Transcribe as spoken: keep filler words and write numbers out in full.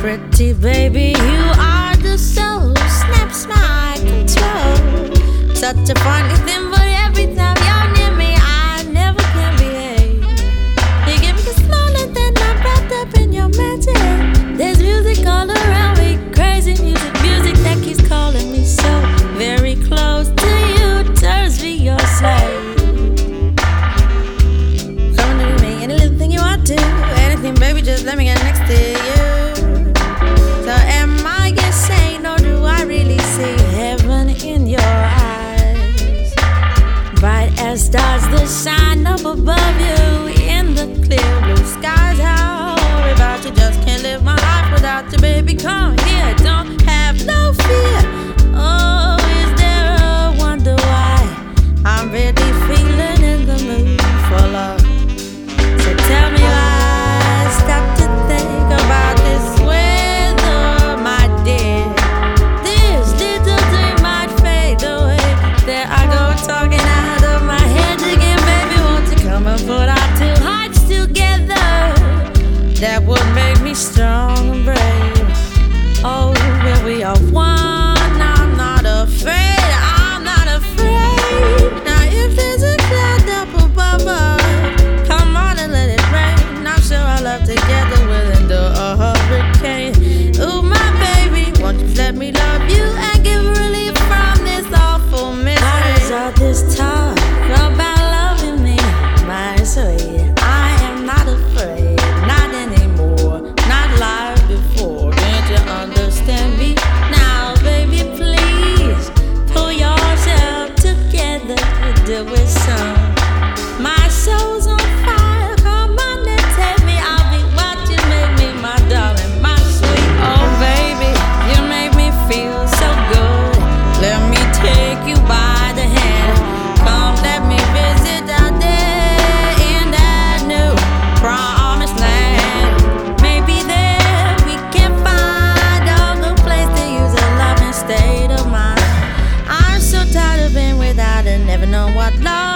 pretty baby, you are the soul, snaps my control. Such a funny thing, but every time you're near me, I never can behave. You give me the smile and then I'm wrapped up in your magic. There's music all around me, crazy music, music that keeps calling me so very close to you, turns me your slave. Come to me, any little thing you want to, anything, baby, just let me get next to you. So am I insane, or do I really see heaven in your eyes? Bright as stars that shine up above you in the clear blue skies. How worry about you, just can't live my life without you, baby. Come here, don't have no fear. Oh, is there a wonder why I'm really feeling in the mood for love? So tell me why I stop to think about this weather, my dear. This little dream might fade away. There I go talking out of my head again, baby. Won't you come and put our two hearts together? That would make me strong and brave. Oh, where we are one, I'm not afraid, I'm not afraid. Now if there's a cloud up above us, come on and let it rain. I'm sure our love together will endure a hurricane. Ooh, my baby, won't you let me love you and give relief from this awful misery? What is all this talk about loving me, my sweet? I am not afraid, not anymore, not like before. Can't you understand me now, baby? Please pull yourself together, do it soon. My soul's on fire, come on and take me. I'll be what you make me, my darling, my sweet. Oh baby, you make me feel so good. Let me take you by the hand. Come, let me visit out there in that new promised land. Maybe there we can find a good place to use a loving state of mind. I'm so tired of being without and never know what love